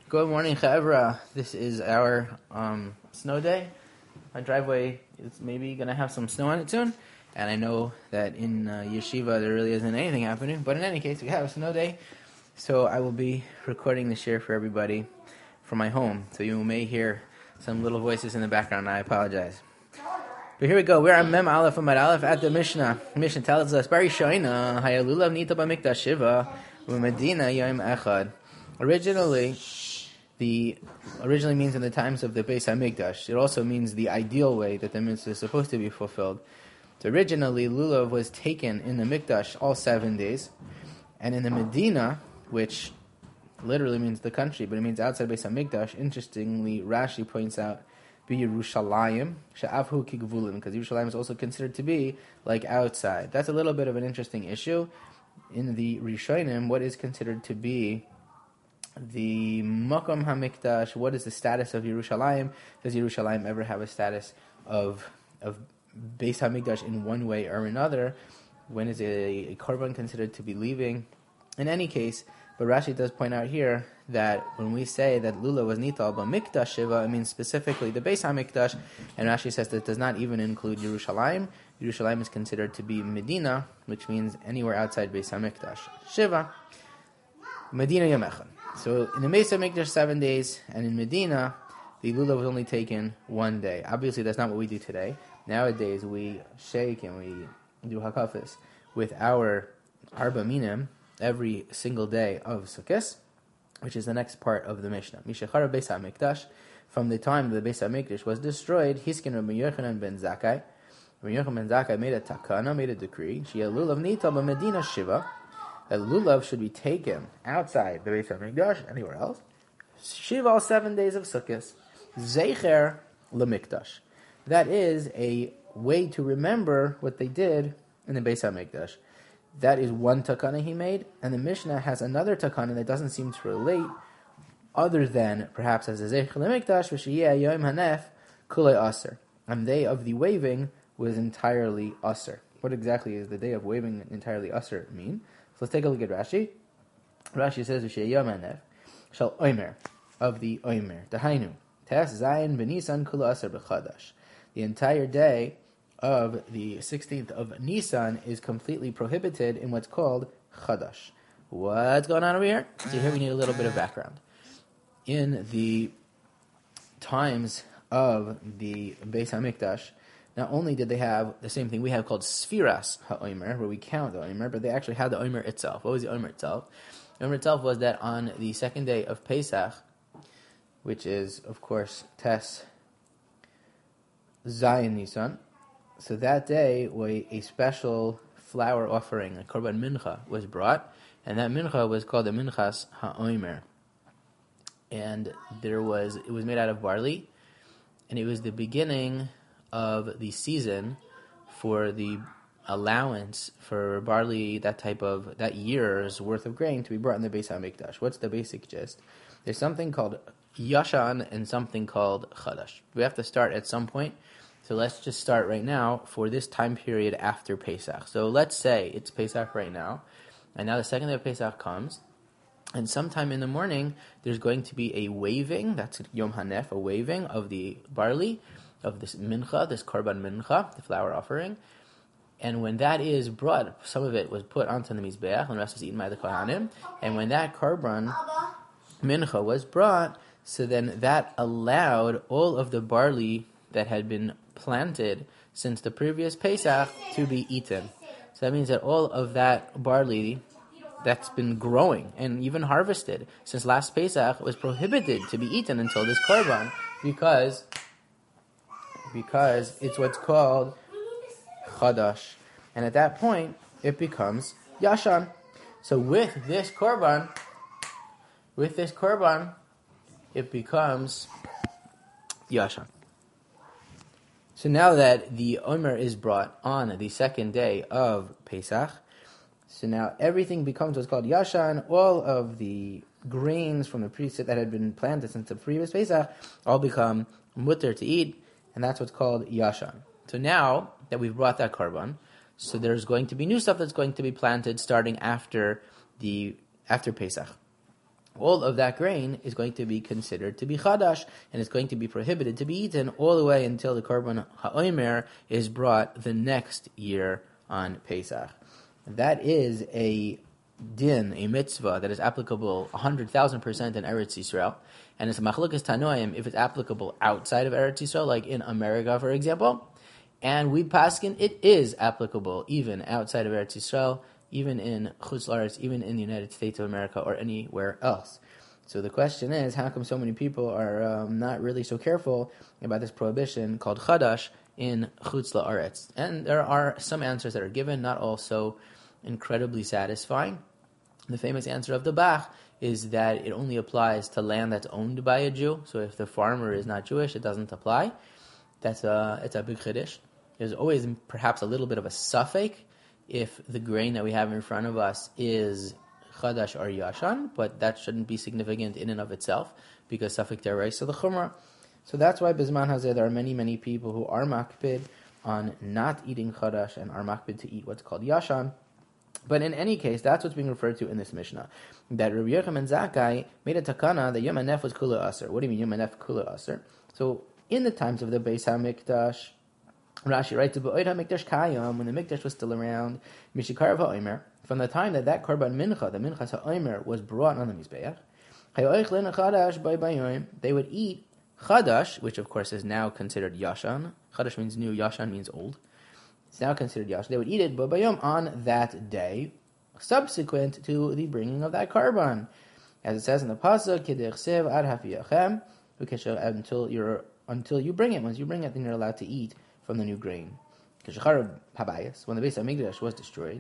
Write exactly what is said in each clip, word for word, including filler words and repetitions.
Good morning, Chevra. This is our um, snow day. My driveway is maybe going to have some snow on it soon. And I know that in uh, Yeshiva there really isn't anything happening. But in any case, we have a snow day. So I will be recording the share for everybody from my home. So you may hear some little voices in the background. I apologize. But here we go. We're on Mem Aleph Amad Aleph at the Mishnah. Mishnah tells us, Bari Shoina, Hayalulav Nita B'Mikdash Shiva, U'Medina Yom Echad. Originally, the originally means in the times of the Beis HaMikdash. It also means the ideal way that the mitzvah is supposed to be fulfilled. So originally, Lulav was taken in the Mikdash all seven days. And in the Medina, which literally means the country, but it means outside Beis HaMikdash, interestingly, Rashi points out, Be Yerushalayim, Sha'avhu Kigvulim, because Yerushalayim is also considered to be like outside. That's a little bit of an interesting issue. In the Rishonim, what is considered to be the Makom HaMikdash, what is the status of Yerushalayim? Does Yerushalayim ever have a status of of Beis HaMikdash in one way or another? When is a, a korban considered to be leaving? In any case, but Rashi does point out here that when we say that Lula was Nital B'Mikdash Shiva, it means specifically the Beis HaMikdash, and Rashi says that it does not even include Yerushalayim. Yerushalayim is considered to be Medina, which means anywhere outside Beis HaMikdash. Shiva, Medina Yom Echad. So in the Beis HaMikdash seven days, and in Medina, the Lulav was only taken one day. Obviously, that's not what we do today. Nowadays, we shake and we do hakafis with our Arba Minim every single day of Sukkot, which is the next part of the Mishnah. Mishachar Beis HaMikdash, from the time the Beis HaMikdash was destroyed, Hiskin Rabbi Yochanan ben Zakkai, Rabbi Yochanan ben Zakkai made a takana, made a decree, Shia Lulav Nita B'Medina Shiva, that Lulav should be taken outside the Beis HaMikdash, anywhere else, Shiva, all seven days of Sukkot, Zeicher LeMikdash. That is a way to remember what they did in the Beis HaMikdash. That is one takana he made, and the Mishnah has another takana that doesn't seem to relate, other than perhaps as a Zeicher LeMikdash, V'shiyeh Yom Hanef Kulei Aser. And the day of the waving was entirely Aser. What exactly is the day of waving entirely Aser mean? So let's take a look at Rashi. Rashi says, V'shiyeh Yom Hanef Shal Omer, of the Omer. Dahainu, Tes Zayin B'Nisan Kula Aser B'Chadash. The entire day of the sixteenth of Nisan is completely prohibited in what's called Chadash. What's going on over here? So here we need a little bit of background. In the times of the Beis HaMikdash, not only did they have the same thing we have called Sfiras HaOmer, where we count the Omer, but they actually had the Omer itself. What was the Omer itself? The Omer itself was that on the second day of Pesach, which is, of course, Tes Zayin Nisan, so that day, a special flour offering, a korban mincha, was brought, and that mincha was called the minchas ha'omer. And there was, it was made out of barley, and it was the beginning of the season for the allowance for barley, that type of, that year's worth of grain to be brought in the Beis HaMikdash. What's the basic gist? There's something called Yashan and something called Chadash. We have to start at some point. So let's just start right now for this time period after Pesach. So let's say it's Pesach right now, and now the second day of Pesach comes, and sometime in the morning there's going to be a waving, that's Yom Hanef, a waving of the barley, of this mincha, this korban mincha, the flour offering, and when that is brought, some of it was put onto the Mizbeach, and the rest was eaten by the Kohanim, and when that korban mincha was brought, so then that allowed all of the barley that had been planted since the previous Pesach to be eaten. So that means that all of that barley that's been growing and even harvested since last Pesach was prohibited to be eaten until this korban, because because it's what's called Chadash. And at that point, it becomes Yashan. So with this korban, with this korban, it becomes Yashan. So now that the Omer is brought on the second day of Pesach, so now everything becomes what's called Yashan. All of the grains from the preset that had been planted since the previous Pesach all become mutter to eat, and that's what's called Yashan. So now that we've brought that korban, so there's going to be new stuff that's going to be planted starting after the after Pesach. all of that grain is going to be considered to be chadash, and it's going to be prohibited to be eaten all the way until the korban ha'omer is brought the next year on Pesach. That is a din, a mitzvah, that is applicable one hundred thousand percent in Eretz Yisrael, and it's a machlokas tanoim if it's applicable outside of Eretz Yisrael, like in America, for example. And we paskin, it is applicable even outside of Eretz Yisrael, even in Chutz La'aretz, even in the United States of America or anywhere else. So the question is, how come so many people are um, not really so careful about this prohibition called chadash in Chutz La'aretz? And there are some answers that are given, not all so incredibly satisfying. The famous answer of the Bach is that it only applies to land that's owned by a Jew. So if the farmer is not Jewish, it doesn't apply. That's a, it's a big chiddush. There's always perhaps a little bit of a suffix if the grain that we have in front of us is chadash or yashan, but that shouldn't be significant in and of itself because suffix deraisa the chumrah. So that's why Bizman Hazeh there are many, many people who are makpid on not eating chadash and are makpid to eat what's called yashan. But in any case, that's what's being referred to in this Mishnah. That Rabbi Yochanan Zakkai made a takana that Yom HaNef was kula aser. What do you mean Yom HaNef kula aser? So in the times of the Beis HaMikdash, Rashi writes, "B'oid HaMikdash Kayam," when the Mikdash was still around, Mishikarav HaOmer, from the time that that Korban Mincha, the Minchas HaOmer, was brought on the Mizbeach, Hayoichlin Chadash by Bayom, they would eat Chadash, which of course is now considered Yashan. Chadash means new, Yashan means old. It's now considered Yashan. They would eat it Bayom on that day, subsequent to the bringing of that Korban. As it says in the Pasuk, Kidech Sev Ad Hafiyachem, until you're until you bring it. Once you bring it, then you're allowed to eat from the new grain. When the Beis HaMikdash was destroyed,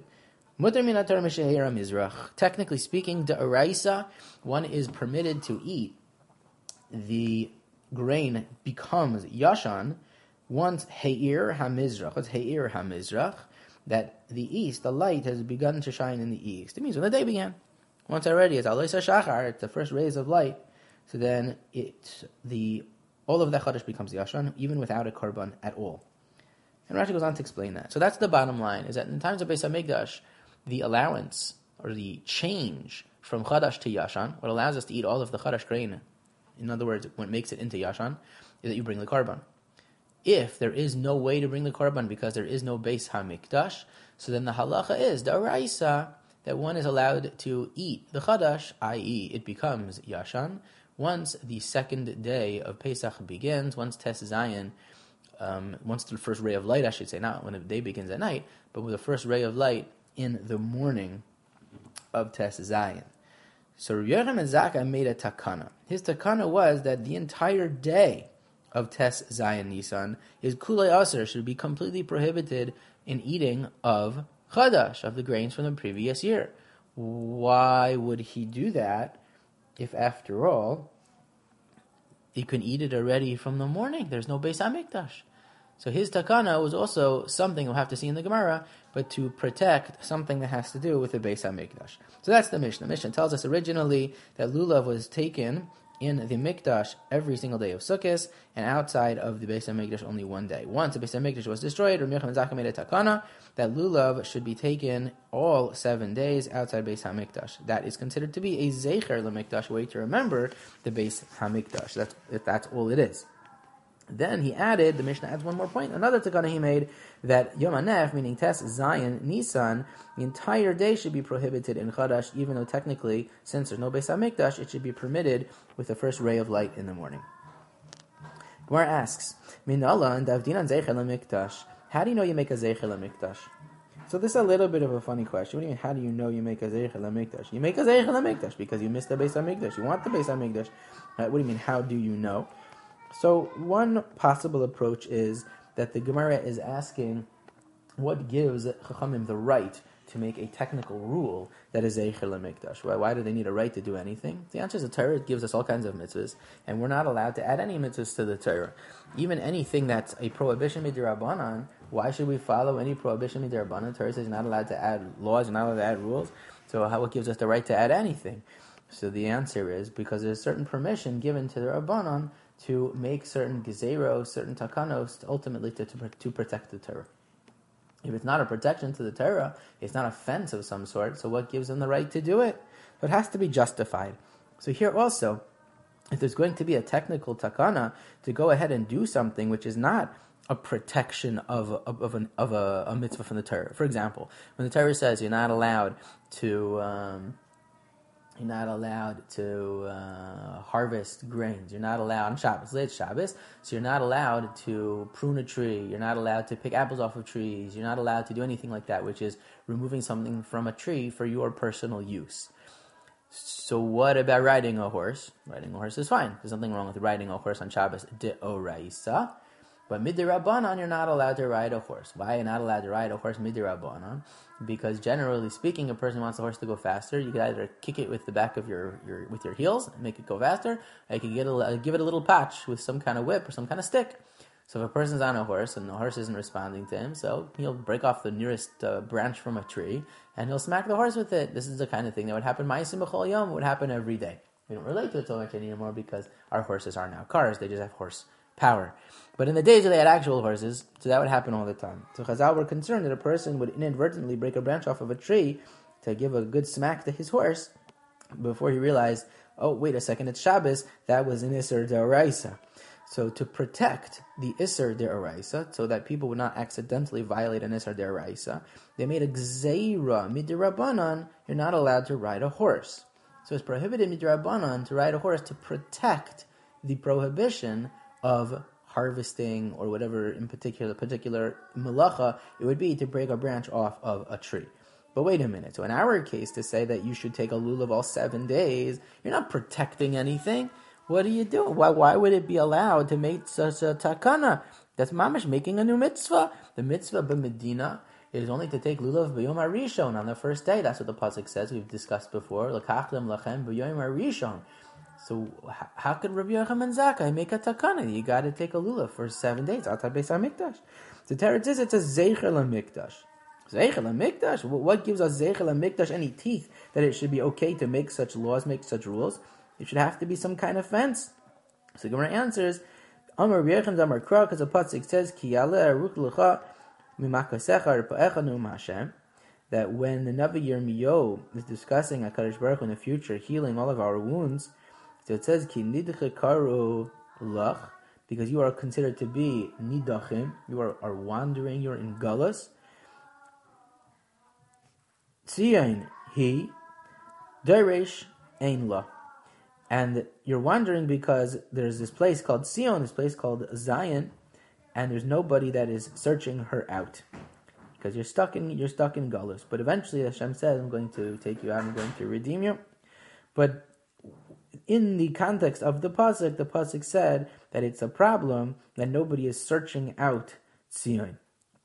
technically speaking, da'araisa, one is permitted to eat. The grain becomes yashan once He'ir HaMizrach. What's He'ir HaMizrach? That the east, the light, has begun to shine in the east. It means when the day began. Once already, it's Alois HaShachar, it's the first rays of light. So then it the all of the Chadash becomes Yashan, even without a Korban at all. And Rashi goes on to explain that. So that's the bottom line, is that in times of Beis HaMikdash, the allowance, or the change from Chadash to Yashan, what allows us to eat all of the Chadash grain, in other words, what makes it into Yashan, is that you bring the Korban. If there is no way to bring the Korban because there is no Beis HaMikdash, so then the halacha is, da'araisa, that one is allowed to eat the Chadash, that is it becomes Yashan, once the second day of Pesach begins, once Tes Zayin, um, once the first ray of light, I should say, not when the day begins at night, but with the first ray of light in the morning of Tes Zayin. So Rabbi Yochanan Zakkai made a takana. His takana was that the entire day of Tes Zayin Nisan is kulei aser, should be completely prohibited in eating of chadash, of the grains from the previous year. Why would he do that if, after all, you can eat it already from the morning? There's no Beis HaMikdash. So his takana was also something we'll have to see in the Gemara, but to protect something that has to do with the Beis HaMikdash. So that's the Mishnah. Mishnah tells us originally that lulav was taken in the Mikdash every single day of Sukkot, and outside of the Beis HaMikdash only one day. Once the Beis HaMikdash was destroyed, Rabbi Yochanan Zakkai made a takana that lulav should be taken all seven days outside Beis HaMikdash. That is considered to be a zecher l'mikdash, way to remember the Beis HaMikdash. That's if that's all it is. Then he added, the Mishnah adds one more point, another takana he made, that Yom HaNef, meaning Tes Zayin Nisan, the entire day should be prohibited in Chadash, even though technically, since there's no Beis HaMikdash, it should be permitted with the first ray of light in the morning. Gemara asks, Minallah and Davdinan Zeicher LaMikdash, how do you know you make a Zeicher LaMikdash? So this is a little bit of a funny question. What do you mean, how do you know you make a Zeicher LaMikdash? You make a Zeicher LaMikdash because you missed the Beis HaMikdash. You want the Beis HaMikdash. Right, what do you mean, how do you know? So one possible approach is that the Gemara is asking what gives Chachamim the right to make a technical rule that is Zeicher LaMikdash. Why, why do they need a right to do anything? The answer is the Torah gives us all kinds of mitzvahs, and we're not allowed to add any mitzvahs to the Torah. Even anything that's a prohibition midirabanan, why should we follow any prohibition midirabanan? The Torah says you're not allowed to add laws, you're not allowed to add rules, so how, what gives us the right to add anything? So the answer is because there's certain permission given to the Rabbanan to make certain gezeros, certain takanos, ultimately to, to, to protect the Torah. If it's not a protection to the Torah, it's not offense of some sort, so what gives them the right to do it? So it has to be justified. So here also, if there's going to be a technical takana to go ahead and do something which is not a protection of of, of, an, of a, a mitzvah from the Torah. For example, when the Torah says you're not allowed to um, you're not allowed to uh, harvest grains, you're not allowed on Shabbos, late Shabbos, so you're not allowed to prune a tree, you're not allowed to pick apples off of trees, you're not allowed to do anything like that, which is removing something from a tree for your personal use. So what about riding a horse? Riding a horse is fine. There's nothing wrong with riding a horse on Shabbos de'oraisa. But midirabbanan, you're not allowed to ride a horse. Why are you not allowed to ride a horse midirabbanan? Because generally speaking, a person wants the horse to go faster. You could either kick it with the back of your, your with your heels and make it go faster, or you could get a, give it a little patch with some kind of whip or some kind of stick. So if a person's on a horse and the horse isn't responding to him, so he'll break off the nearest uh, branch from a tree and he'll smack the horse with it. This is the kind of thing that would happen ma'asim b'chol yom. It would happen every day. We don't relate to it so much anymore because our horses are now cars. They just have horse power. But in the days where they had actual horses, so that would happen all the time. So Chazal were concerned that a person would inadvertently break a branch off of a tree to give a good smack to his horse before he realized, oh, wait a second, it's Shabbos. That was an Isser D'Oraisa. So to protect the Isser D'Oraisa, so that people would not accidentally violate an Isser D'Oraisa, they made a Gzeira Midrabanan, you're not allowed to ride a horse. So it's prohibited Midrabanan to ride a horse to protect the prohibition of harvesting or whatever in particular particular malacha it would be to break a branch off of a tree. But wait a minute. So in our case, to say that you should take a lulav all seven days, you're not protecting anything. What are you doing? Why, why would it be allowed to make such a takana? That's mamash making a new mitzvah. The mitzvah b'Medina is only to take lulav b'yom harishon on the first day. That's what the pasuk says. We've discussed before. L'kachtem lachem b'yom harishon. So how could Rabbi Yochanan Zakkai make a takana? You got to take a lulav for seven days outside Beis Hamikdash. The Teretz is it's a zeicher lamikdash. Zeicher lamikdash. What gives us zeicher lamikdash any teeth that it should be okay to make such laws, make such rules? It should have to be some kind of fence. So Gemara answers, Amar Rabbi Yochanan Amar Kra, because the pasuk says Ki yaleh aruch lecha mimakasecha arpaecha nu'um Hashem. That when the Navi Yirmiyahu is discussing HaKadosh Baruch Hu in the future, healing all of our wounds. So it says, Ki nidche karu lach, because you are considered to be nidachim, you are, are wandering, you are in galus. Tzion he, deresh ein la. And you're wandering because there's this place called Sion, this place called Zion, and there's nobody that is searching her out. Because you're stuck in you're stuck in galus. But eventually Hashem says, I'm going to take you out, I'm going to redeem you. But in the context of the pasuk, the pasuk said that it's a problem that nobody is searching out Tzion.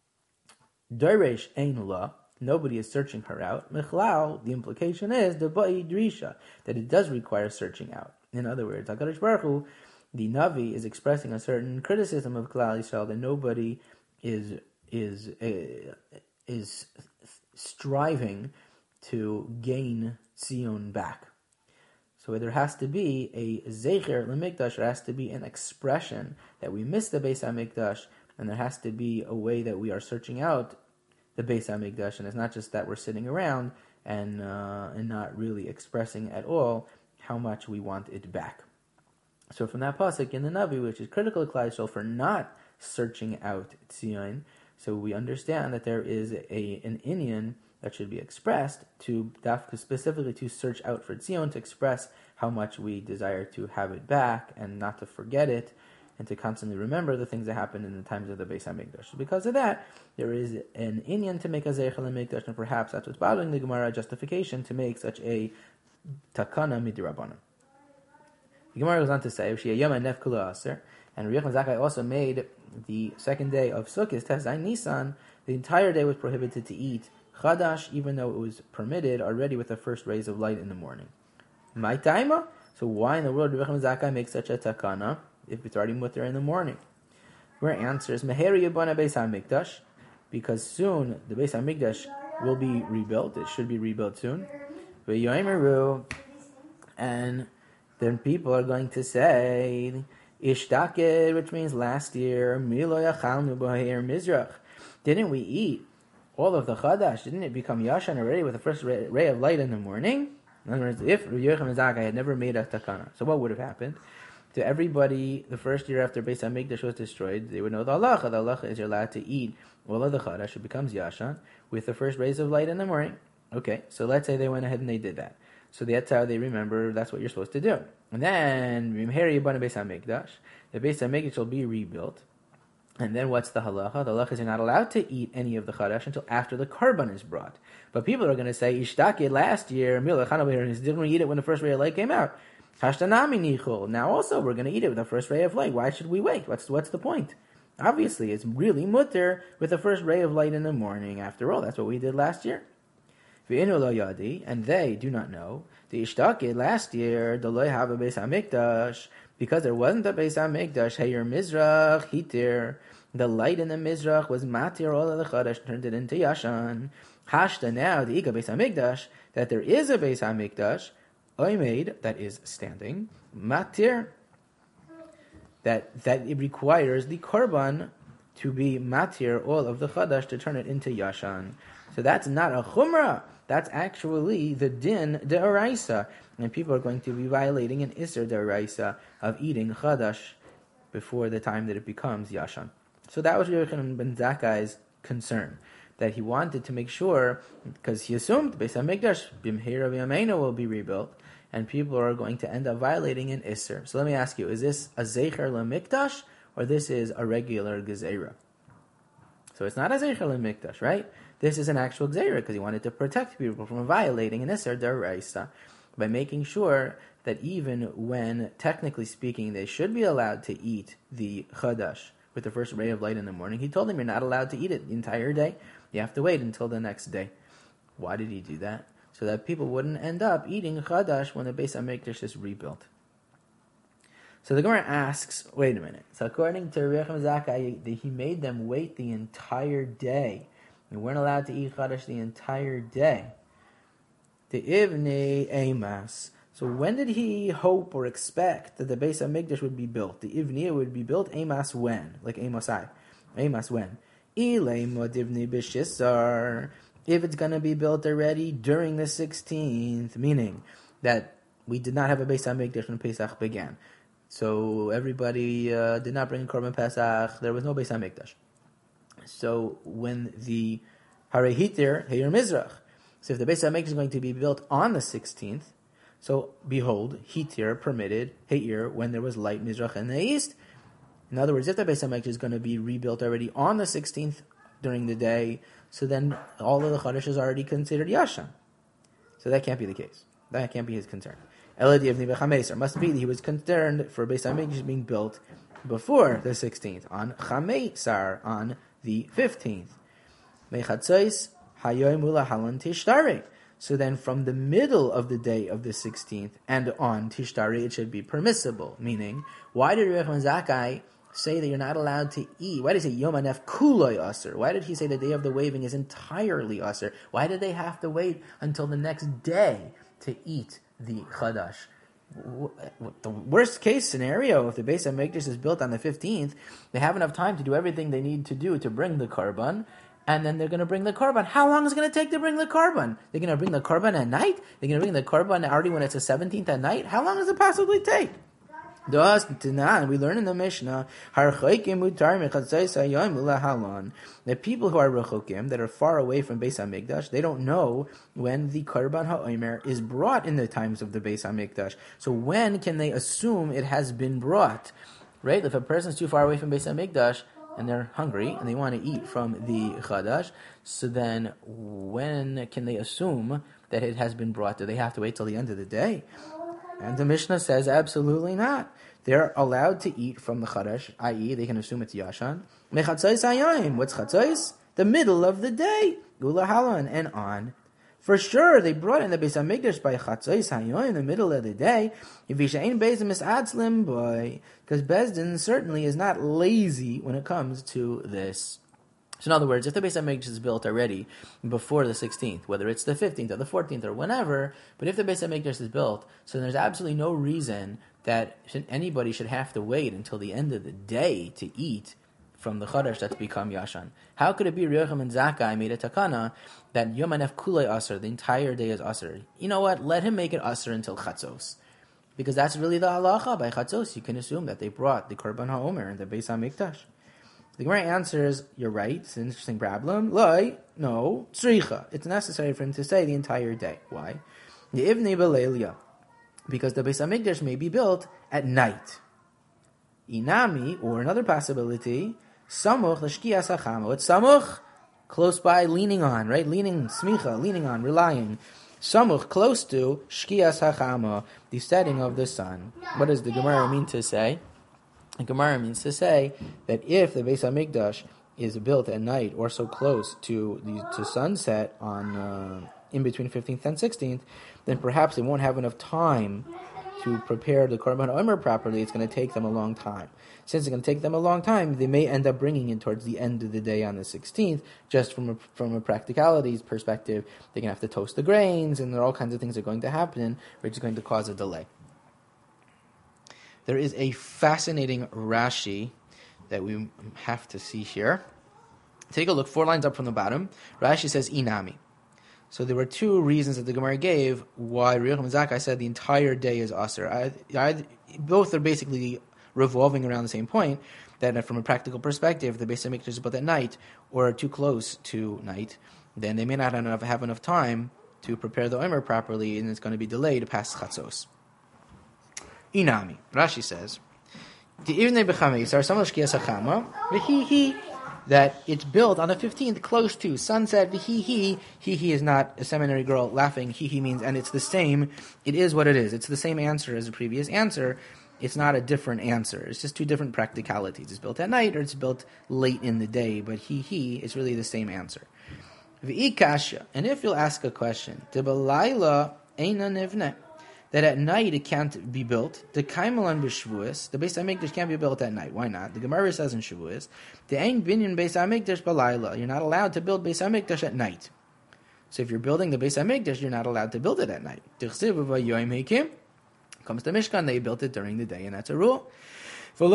Deresh ein la, nobody is searching her out. Michlal, the implication is the ba'i drisha, that it does require searching out. In other words, HaKadosh Baruch Hu, the Navi, is expressing a certain criticism of Klal Yisrael that nobody is is uh, is striving to gain Tzion back. So there has to be a zeicher l'mikdash, there has to be an expression that we miss the Beis HaMikdash, and there has to be a way that we are searching out the Beis HaMikdash, and it's not just that we're sitting around and uh, and not really expressing at all how much we want it back. So from that pasuk in the Navi, which is critical to Klal Yisrael for not searching out Tzion, so we understand that there is a an inyan that should be expressed to specifically to search out for Tzion, to express how much we desire to have it back and not to forget it, and to constantly remember the things that happened in the times of the Beis HaMikdash. Because of that, there is an inyan to make a zeicher l'mikdash, and perhaps that's what's bothering the Gemara, justification to make such a takana midrabanan. The Gemara goes on to say, and Rabbi Yochanan Zakkai also made the second day of Sukkot, Tezai Nisan, the entire day was prohibited to eat Chadash, even though it was permitted already with the first rays of light in the morning. My taima? So why in the world Rabbi Yochanan Zakkai makes such a takana if it's already mutter in the morning? Where answers, Meheri Yibana Beis HaMikdash, because soon the Beis HaMikdash will be rebuilt. It should be rebuilt soon. V'yoimeru, and then people are going to say, Ishtakir, which means last year, Milo Yachalnu B'Ha'ir Mizrach. Didn't we eat all of the Chadash? Didn't it become Yashan already with the first ray, ray of light in the morning? In other words, if Rabbi Yochanan ben Zakkai had never made a takana, so what would have happened? To everybody, the first year after Beis HaMikdash was destroyed, they would know the halacha. The halacha is you're allowed to eat all of the chadash. It becomes yashan with the first rays of light in the morning. Okay, so let's say they went ahead and they did that. So that's how they remember that's what you're supposed to do. And then, Beis HaMikdash, the Beis HaMikdash will be rebuilt. And then what's the halacha? The halacha is you're not allowed to eat any of the chadash until after the korban is brought. But people are going to say, Ishtake last year, didn't we eat it when the first ray of light came out? Hashtanami nichol. Now also we're going to eat it with the first ray of light. Why should we wait? What's what's the point? Obviously, it's really mutter with the first ray of light in the morning. After all, that's what we did last year. And they do not know. The Ishtake last year, the loy have a Beis HaMikdash, because there wasn't a Beis HaMikdash. Heyer Mizrach hitir. The light in the Mizrach was matir all of the chadash, turned it into yashan. Hashta now the Ika Beis HaMikdash, that there is a Beis HaMikdash. Oimed, that is standing, matir, that that it requires the korban to be matir, all of the chadash, to turn it into yashan. So that's not a chumrah, that's actually the din de'oraisa, and people are going to be violating an iser de'oraisa of eating chadash before the time that it becomes yashan. So that was Yochanan ben Zakkai's concern, that he wanted to make sure, because he assumed Beis HaMikdash b'mheira v'yameinu will be rebuilt, and people are going to end up violating an Isser. So let me ask you, is this a Zecher LeMikdash, or this is a regular Gezerah? So it's not a Zecher LeMikdash, right? This is an actual Gezerah, because he wanted to protect people from violating an Isser D'Oraisa, by making sure that even when, technically speaking, they should be allowed to eat the Chadash with the first ray of light in the morning, he told them you're not allowed to eat it the entire day. You have to wait until the next day. Why did he do that? So that people wouldn't end up eating chadash when the Beis HaMikdash is rebuilt. So the Gemara asks, wait a minute. So according to Rabbi Yochanan ben Zakkai, he made them wait the entire day. They weren't allowed to eat chadash the entire day. The Ivnei Emas. So when did he hope or expect that the Beis HaMikdash would be built? The Ivnei would be built Emas when? Like Amosai. Emas when? Ilay Modivnei B'Shisar. If it's going to be built already during the sixteenth, meaning that we did not have a Beis HaMikdash when Pesach began. So everybody uh, did not bring Korban Pesach. There was no Beis HaMikdash. So when the Harei Hitir, Heyer Mizrach. So if the Beis HaMikdash is going to be built on the sixteenth, so behold, Hitir permitted Heir when there was light Mizrach in the east. In other words, if the Beis HaMikdash is going to be rebuilt already on the sixteenth during the day, so then all of the Chadash is already considered Yashan. So that can't be the case. That can't be his concern. Eladi Avni B'Chameser. Must be that he was concerned for Beis HaMikdash being built before the sixteenth, on Chamesar, on the fifteenth. Mechatzos Hayoy Mula Halan Tishtari. So then from the middle of the day of the sixteenth and on Tishtari, it should be permissible. Meaning, why did Rabbi Yochanan ben Zakkai say that you're not allowed to eat? Why did he say Yom Hanef Kuloi Aser? Why did he say the day of the waving is entirely Aser? Why did they have to wait until the next day to eat the Chadash? The worst case scenario, if the Beis HaMikdash is built on the fifteenth, they have enough time to do everything they need to do to bring the Karban, and then they're going to bring the Karban. How long is it going to take to bring the Karban? They're going to bring the Karban at night? They're going to bring the Karban already when it's the seventeenth at night? How long does it possibly take? We learn in the Mishnah that people who are rechokim, that are far away from Beis HaMikdash, they don't know when the Karban HaOmer is brought in the times of the Beis HaMikdash. So when can they assume it has been brought? Right? If a person's too far away from Beis HaMikdash and they're hungry and they want to eat from the Chadash, so then when can they assume that it has been brought? Do they have to wait till the end of the day? And the Mishnah says absolutely not. They're allowed to eat from the Chadash, that is, they can assume it's Yashan. Mechatzos hayom. What's Chatzos? The middle of the day. Gula Halan and on. For sure, they brought in the Beis HaMikdash by Chatzos hayom in the middle of the day. Because Bezdin certainly is not lazy when it comes to this. So in other words, if the Beis HaMikdash is built already before the sixteenth, whether it's the fifteenth or the fourteenth or whenever, but if the Beis HaMikdash is built, so there's absolutely no reason that anybody should have to wait until the end of the day to eat from the Chadash that's become Yashan. How could it be Reb Yochanan ben Zakkai made a takana that Yom Hanef Kulei Aser, the entire day is Aser? You know what? Let him make it Aser until Chatzos. Because that's really the halacha. By Chatzos, you can assume that they brought the Korban HaOmer and the Beis HaMikdash. The Gemara answers, you're right, it's an interesting problem. Loi, no, tzricha. It's necessary for him to say the entire day. Why? Ye'ivnei b'leilia. Because the Beis HaMikdash may be built at night. Inami, or another possibility, samuch l'shkias hachama. It's samuch, close by, leaning on, right? Leaning, smicha, leaning on, relying. Samuch, close to, shkias hachama, the setting of the sun. What does the Gemara mean to say? The Gemara means to say that if the Beis HaMikdash is built at night or so close to the to sunset on uh, in between fifteenth and sixteenth, then perhaps they won't have enough time to prepare the Korban HaOmer properly. It's going to take them a long time. Since it's going to take them a long time, they may end up bringing it towards the end of the day on the sixteenth. Just from a, from a practicalities perspective, they're going to have to toast the grains, and there are all kinds of things that are going to happen, which is going to cause a delay. There is a fascinating Rashi that we have to see here. Take a look, four lines up from the bottom. Rashi says, Inami. So there were two reasons that the Gemara gave why Reb Yochanan ben Zakkai said the entire day is Aser. I, I, both are basically revolving around the same point, that from a practical perspective, the Beis HaMikdash is built at night or too close to night, then they may not have enough, have enough time to prepare the Omer properly, and it's going to be delayed past Chatzos. Inami. Rashi says, that it's built on the fifteenth, close to sunset. He he is not a seminary girl laughing. He he means, and it's the same. It is what it is. It's the same answer as the previous answer. It's not a different answer. It's just two different practicalities. It's built at night or it's built late in the day. But he he is really the same answer. And if you'll ask a question, that at night it can't be built. The Kaimalan b'Shavuos, the Beis HaMikdash can't be built at night. Why not? The Gemara says in Shavuos, the Ein Binyan Beis HaMikdash b'Layla. You're not allowed to build Beis HaMikdash at night. So if you're building the Beis HaMikdash, you're not allowed to build it at night. Comes to Mishkan, they built it during the day, and that's a rule. And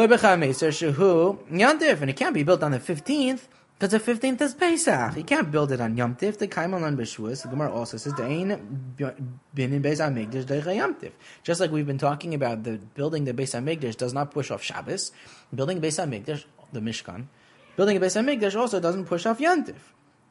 it can't be built on the fifteenth, because the fifteenth is Pesach. You can't build it on Yom Tif. The Kaimalan b'Shavuos. The Gemara also says, "De'ein binin Beis HaMikdash deicha Yom Tif." Just like we've been talking about, the building the Beis HaMikdash does not push off Shabbos. Building Beis HaMikdash, the Mishkan, building a Beis HaMikdash also doesn't push off Yom Tif.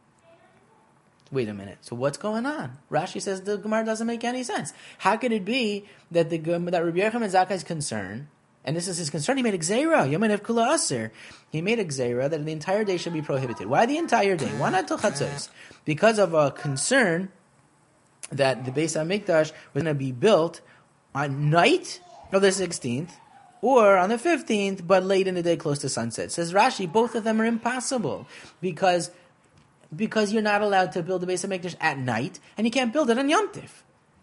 Wait a minute. So what's going on? Rashi says the Gemara doesn't make any sense. How could it be that the that Reb Yochanan ben Zakkai's concern? And this is his concern. He made a gzeira. Yom Hanef Kula Aser. He made a gzeira that the entire day should be prohibited. Why the entire day? Why not till Chatzos? Because of a concern that the Beis HaMikdash was going to be built on night of the sixteenth or on the fifteenth, but late in the day close to sunset. Says Rashi, both of them are impossible because, because you're not allowed to build the Beis HaMikdash at night and you can't build it on Yom Tif.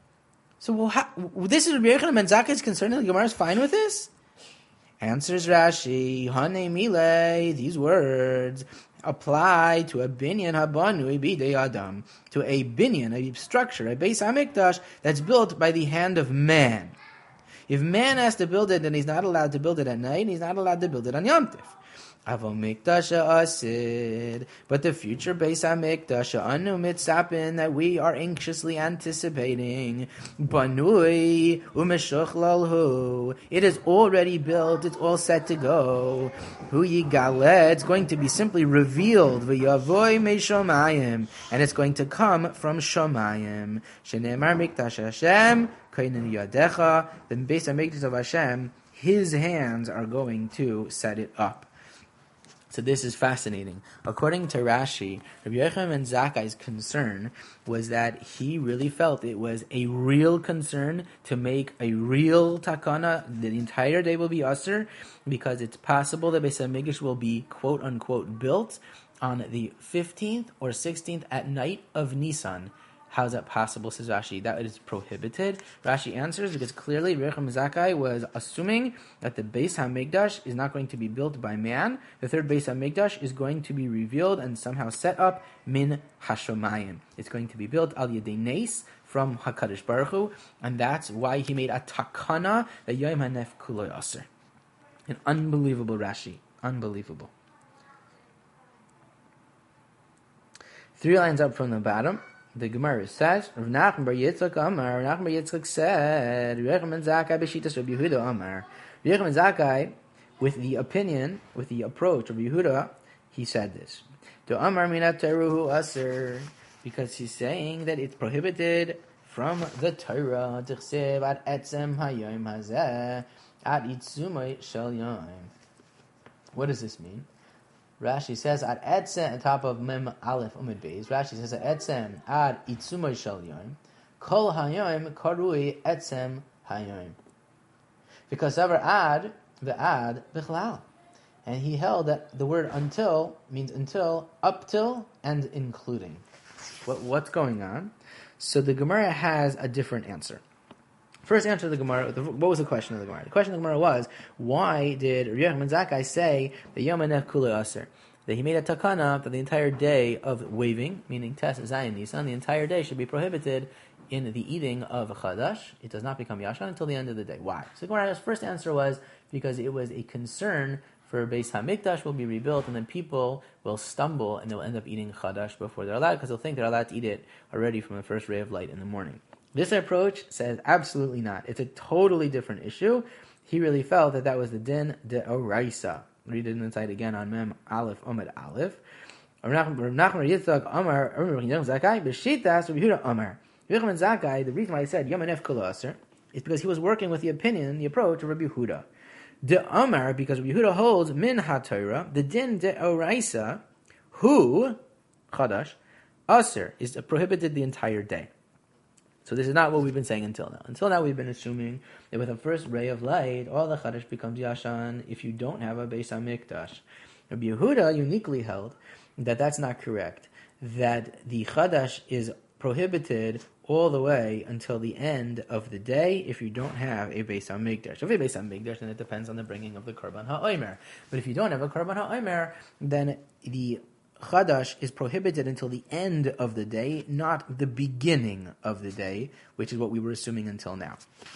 So well, how, this is Reb Yochanan ben Zakkai's concern and the Gemara is fine with this? Answers Rashi, Hane Mile, these words apply to a binyan habanui bidei adam, to a binyan, a structure, a Beis HaMikdash that's built by the hand of man. If man has to build it, then he's not allowed to build it at night, and he's not allowed to build it on Yom Tif. Aval Mikdash Asid, but the future Beis HaMikdash Anu Mitzapin that we are anxiously anticipating, Banui Umeshochlal, it is already built, it's all set to go. Hu Yigale, it's going to be simply revealed, V'yavoy Me Shomayim, and it's going to come from Shomayim. Shenemar Mikdash Hashem, Kainin Yadecha, the Beis HaMikdash of Hashem, His hands are going to set it up. So this is fascinating. According to Rashi, Reb Yochanan ben Zakkai's concern was that he really felt it was a real concern to make a real takana. The entire day will be Aser because it's possible that Beis HaMikdash will be quote unquote built on the fifteenth or sixteenth at night of Nisan. How is that possible, says Rashi? That is prohibited. Rashi answers because clearly Reb Yochanan ben Zakkai was assuming that the Beis HaMikdash is not going to be built by man. The third Beis HaMikdash is going to be revealed and somehow set up min hashomayim. It's going to be built al yedei nes from HaKadosh Baruch Hu, and that's why he made a takana that Yom Hanef Kuloi Aser. An unbelievable Rashi. Unbelievable. Three lines up from the bottom, the Gemara says, Rav Nachman bar Yitzchak Amar, Rav Nachman bar Yitzchak said, Rav Yochanan Zakkai b'shitas Rav Yehuda Amar. Rav Yochanan Zakkai, with the opinion, with the approach of Yehuda, he said this. To Amar minat teruhu aser, because he's saying that it's prohibited from the Torah. Tichsev ad etzem hayom hazeh ad itzumay shel yom. What does this mean? Rashi says ad etzem on top of mem aleph umid beis. Rashi says ad etzem ad itzumay shel yom. Kol hayom karui etzem hayom. Because ever ad the ad bichlal. And he held that the word until means until, up till, and including. What, what's going on? So the Gemara has a different answer. First answer to the Gemara, what was the question of the Gemara? The question of the Gemara was, why did Rav Yochanan Zakkai say the Yom Hanef Kula Aser? That he made a takana that the entire day of waving, meaning Tes Zayin Nisan, the entire day should be prohibited in the eating of a chadash. It does not become yashan until the end of the day. Why? So the Gemara's first answer was because it was a concern for Beis HaMikdash will be rebuilt, and then people will stumble and they'll end up eating chadash before they're allowed, because they'll think they're allowed to eat it already from the first ray of light in the morning. This approach says absolutely not. It's a totally different issue. He really felt that that was the din de oraisa. Read it inside again on Mem Aleph Omed Aleph. Rav Nachman Yitzchak Amar Rav Zakkai b'shitas Rav Yehuda Amar. Rav Zakkai, the reason why I said Yom Hanef Kula Aser is because he was working with the opinion, the approach of Rabbi Yehuda. De Amar, because Rabbi Yehuda holds min ha-Torah, the din de oraisa, who chadash aser is prohibited the entire day. So this is not what we've been saying until now. Until now, we've been assuming that with the first ray of light, all the chadash becomes yashan if you don't have a Beis HaMikdash. Rabbi Yehuda uniquely held that that's not correct. That the chadash is prohibited all the way until the end of the day if you don't have a Beis HaMikdash. If you have a Beis HaMikdash, then it depends on the bringing of the Korban HaOmer. But if you don't have a Korban HaOmer, then the Chadash is prohibited until the end of the day, not the beginning of the day, which is what we were assuming until now.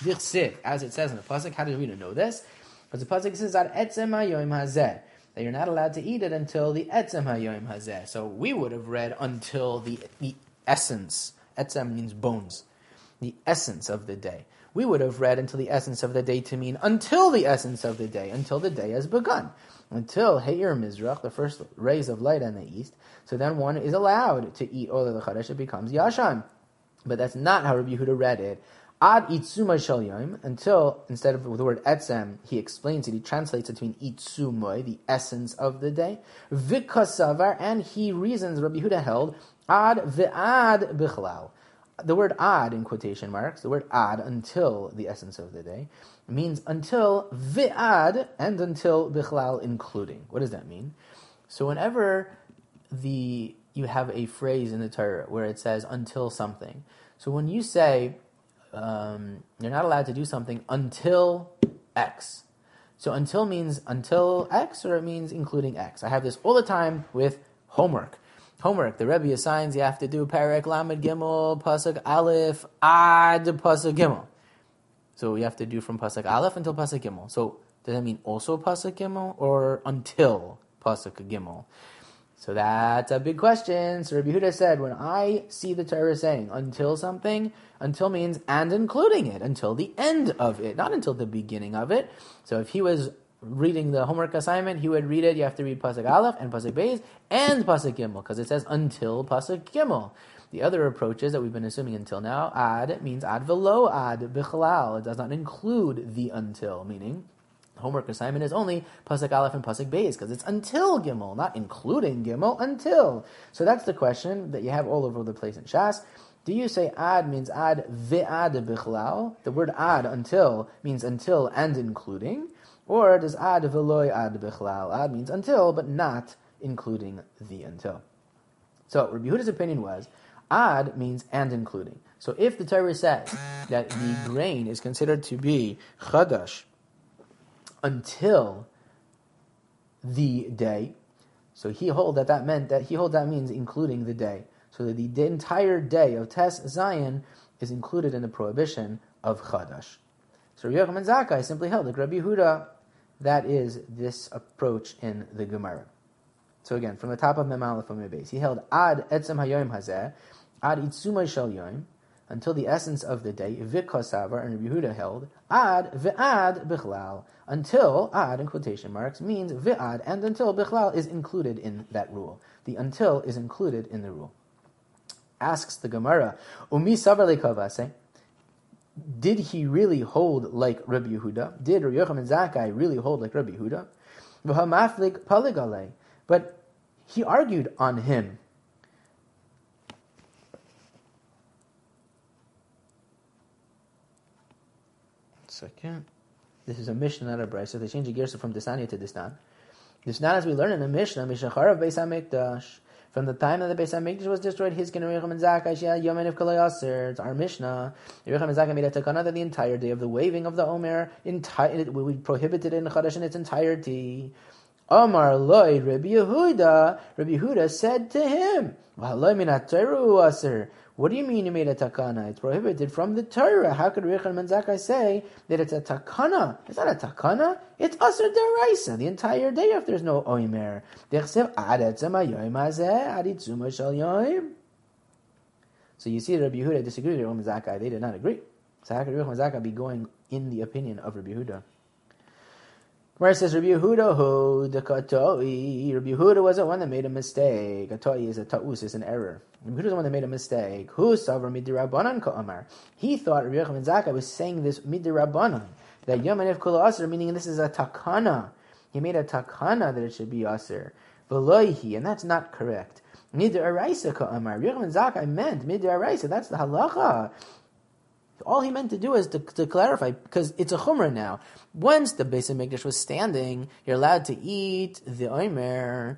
As it says in the Pasuk, how do we know this? Because the Pasuk says that etzem hayom hazeh, that you're not allowed to eat it until the etzem hayom hazeh. So we would have read until the, the essence. Etzem means bones. The essence of the day. We would have read until the essence of the day to mean until the essence of the day, until the day has begun. Until Heir Mizrach, the first rays of light on the east. So then one is allowed to eat all of the Chadash, it becomes Yashan. But that's not how Rabbi Yehuda read it. Ad itzumay shel yom, until, instead of the word etzem, he explains it, he translates it between itzumay, the essence of the day, v'kasavar, and he reasons, Rabbi Yehuda held, ad v'ad bichlal. The word ad, in quotation marks, the word ad, until the essence of the day, means until v'ad, and until bichlal, including. What does that mean? So whenever the you have a phrase in the Torah where it says until something, so when you say, Um, you're not allowed to do something until X. So until means until X, or it means including X. I have this all the time with homework. Homework, the Rebbe assigns you have to do Perek Lamed Gimel, Pasuk Aleph, Ad Pasuk Gimel. So you have to do from Pasuk Aleph until Pasuk Gimel. So does that mean also Pasuk Gimel, or until Pasuk Gimel? So that's a big question. So Rabbi Yehuda said, when I see the Torah saying until something, until means and including it, until the end of it, not until the beginning of it. So if he was reading the homework assignment, he would read it, you have to read Pasuk Aleph and Pasuk Beis and Pasuk Gimel, because it says until Pasuk Gimel. The other approaches that we've been assuming until now, ad means ad velo ad bichlal. It does not include the until, meaning homework assignment is only Pasuk Aleph and Pasuk Beis, because it's until Gimel, not including Gimel, until. So that's the question that you have all over the place in Shas. Do you say ad means ad ve'ad bichlal? The word ad, until, means until and including. Or does ad veloy ad bichlal? Ad means until, but not including the until. So Rabbi Yehuda's opinion was, ad means and including. So if the Torah says that the grain is considered to be chadash until the day, so he hold that that meant that he hold that means including the day. So that the, the entire day of Tes Zayin is included in the prohibition of chadash. So Rabbi Yochanan Zakkai simply held like Rabbi Yehuda. That is this approach in the Gemara. So again, from the top of Mem Aleph from base, he held ad etzem hayoim hazeh, ad itzumay shel yoim, until the essence of the day, v'kosavar, and Rabbi Yehuda held, ad v'ad bichlal, until, ad in quotation marks, means v'ad, and until bichlal is included in that rule. The until is included in the rule. Asks the Gemara, umi savar lekavase, did he really hold like Rabbi Yehuda? Did Rabbi Yochanan Zakkai really hold like Rabbi Yehuda? V'hamaflik paligale, but he argued on him. Second. This is a Mishnah, not a Brisa. So they change the Gersa from Disania to Disnan. Disnan, as we learn in the Mishnah, Mishacharav Beis HaMikdash, from the time that the Beis HaMikdash was destroyed, his Gen Yochanan Zakkai Shea Yomen of Kalei Aser. It's our Mishnah. Yochanan Zakkai made a takana that the entire day of the waving of the Omer, entire, we prohibited it in Chadash in its entirety. Amar Loi Rabbi Yehuda. Rabbi Yehuda said to him, what do you mean you made a takana? It's prohibited from the Torah. How could Rabbi Yochanan Zakkai say that it's a takana? It's not a takana. It's aser deraisa the entire day if there's no oimer. So you see, Rabbi Yehuda disagreed with Rabbi Yochanan Zakkai. They did not agree. So how could Rabbi Yochanan Zakkai be going in the opinion of Rabbi Yehuda? Where it says Rabbi Yehuda who the katoi. Rabbi Yehuda wasn't one that made a mistake. Katoi is a ta'us, is an error. Rabbi Yehuda was the one that made a mistake. Who savar midirabanan ka'amar. He thought Rabbi Yochanan Zakkai was saying this midirabanan, that Yamanev kula aser, meaning this is a takana. He made a takana that it should be aser. Veloihi, and that's not correct. Midiraisa ka'amar. Rabbi Yochanan Zakkai meant midiraisa. That's the halacha. All he meant to do is to, to clarify, because it's a chumrah now. Once the Beis HaMikdash was standing, you're allowed to eat the omer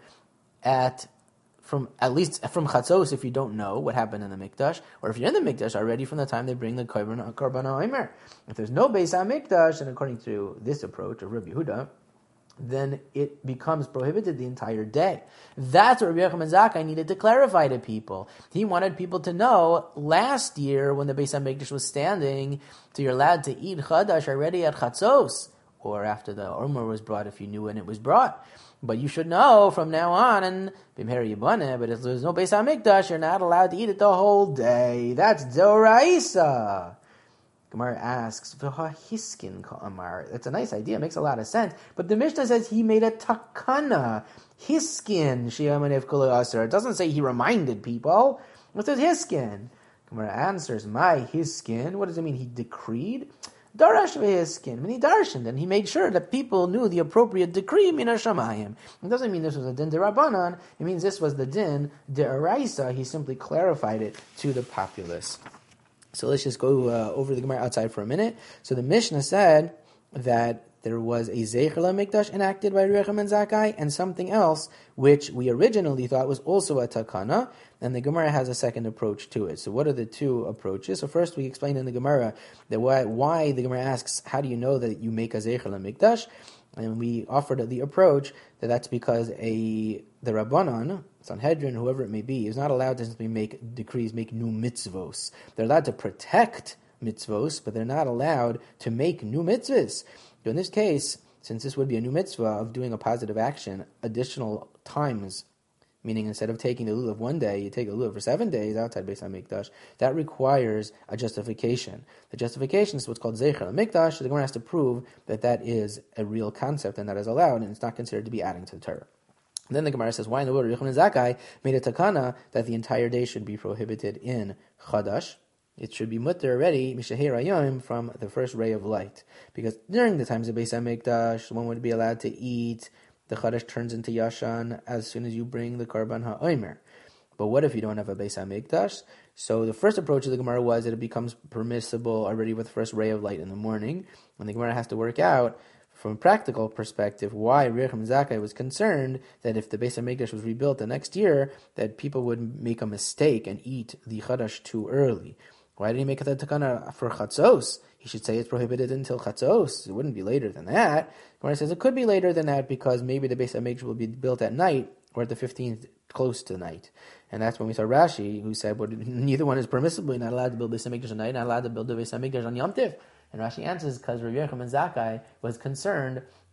at from at least from chatzos if you don't know what happened in the mikdash, or if you're in the mikdash already from the time they bring the korban korban omer. If there's no Beis HaMikdash, and according to this approach of Rabbi Yehuda, then it becomes prohibited the entire day. That's what Rabbi Yochanan Zakkai needed to clarify to people. He wanted people to know last year when the Beis HaMikdash was standing, so you're allowed to eat chadash already at chatzos, or after the omer was brought if you knew when it was brought. But you should know from now on, and b'mher yibane, but if there's no Beis HaMikdash, you're not allowed to eat it the whole day. That's doraisa. Gemara asks, "V'hahiskin ka'amar." That's a nice idea, makes a lot of sense. But the Mishnah says he made a takana. Hiskin sheyamanev kula aser. It doesn't say he reminded people. It says hiskin. Gemara answers, "My hiskin." What does it mean? He decreed. Darash v'hiskin. I mean, he darshaned, and he made sure that people knew the appropriate decree min hashamayim. It doesn't mean this was a din derabanan. It means this was the din deraisa. He simply clarified it to the populace. So let's just go uh, over the Gemara outside for a minute. So the Mishnah said that there was a Zecher LaMikdash enacted by Rabbi Yochanan Zakkai and something else which we originally thought was also a takana, and the Gemara has a second approach to it. So what are the two approaches? So first we explained in the Gemara that why, why the Gemara asks, how do you know that you make a Zecher LaMikdash? And we offered the approach that that's because a the Rabbanan, Sanhedrin, whoever it may be, is not allowed to simply make decrees, make new mitzvos. They're allowed to protect mitzvos, but they're not allowed to make new mitzvahs. So in this case, since this would be a new mitzvah of doing a positive action additional times, meaning instead of taking the lulav one day, you take a lulav for seven days outside Beis HaMikdash, that requires a justification. The justification is what's called Zecher LaMikdash, so the Gemara has to prove that that is a real concept and that is allowed, and it's not considered to be adding to the Torah. And then the Gemara says, why in the world Yochanan Zakkai made a takana that the entire day should be prohibited in Chadash? It should be mutter already, Mishahir Ayom, from the first ray of light. Because during the times of Beis HaMikdash, one would be allowed to eat. The Chadash turns into Yashan as soon as you bring the Karban HaOmer. But what if you don't have a Beis HaMikdash? So the first approach of the Gemara was that it becomes permissible already with the first ray of light in the morning. And the Gemara has to work out, from a practical perspective, why Rabbi Yochanan Zakkai was concerned that if the Beis HaMikdash was rebuilt the next year, that people would make a mistake and eat the Chadash too early. Why did he make a takana for Chatzos? He should say it's prohibited until Chatzos. It wouldn't be later than that. Gemara says it could be later than that because maybe the Beis HaMikdash will be built at night or at the fifteenth close to night. And that's when we saw Rashi, who said, well, neither one is permissible. You're not allowed to build Beis HaMikdash at night, not allowed to build the Beis HaMikdash on Yom Tiv. And Rashi answers because Rabbi Yochanan Zakkai was concerned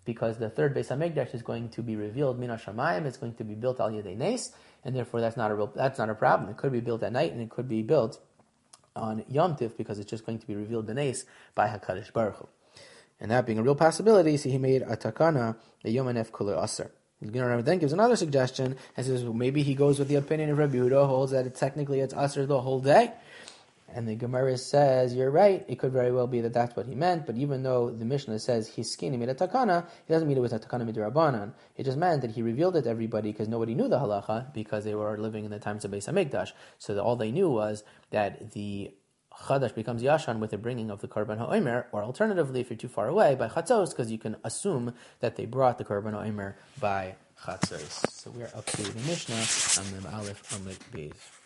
because the third Beis Hamikdash is going to be revealed Min HaShamayim. It's going to be built Al Yedei Nes, and therefore that's not a real that's not a problem. It could be built at night, and it could be built on Yom Tiv because it's just going to be revealed B'Nes by Hakadosh Baruch Hu. And that being a real possibility, so he made a takana a Yom Hanef Kula Aser. Then gives another suggestion and says well, maybe he goes with the opinion of Rabbi Yehuda, holds that it, technically it's Aser the whole day. And the Gemara says, you're right, it could very well be that that's what he meant, but even though the Mishnah says his skin made a takana, he doesn't mean it was a takana midrabanan. It just meant that he revealed it to everybody because nobody knew the halacha because they were living in the times of Beis Hamikdash. So that all they knew was that the Chadash becomes Yashan with the bringing of the Korban HaOmer, or alternatively, if you're too far away, by Chatzos, because you can assume that they brought the Korban HaOmer by Chatzos. So we're up to the Mishnah, Amim Aleph, Amid Beis.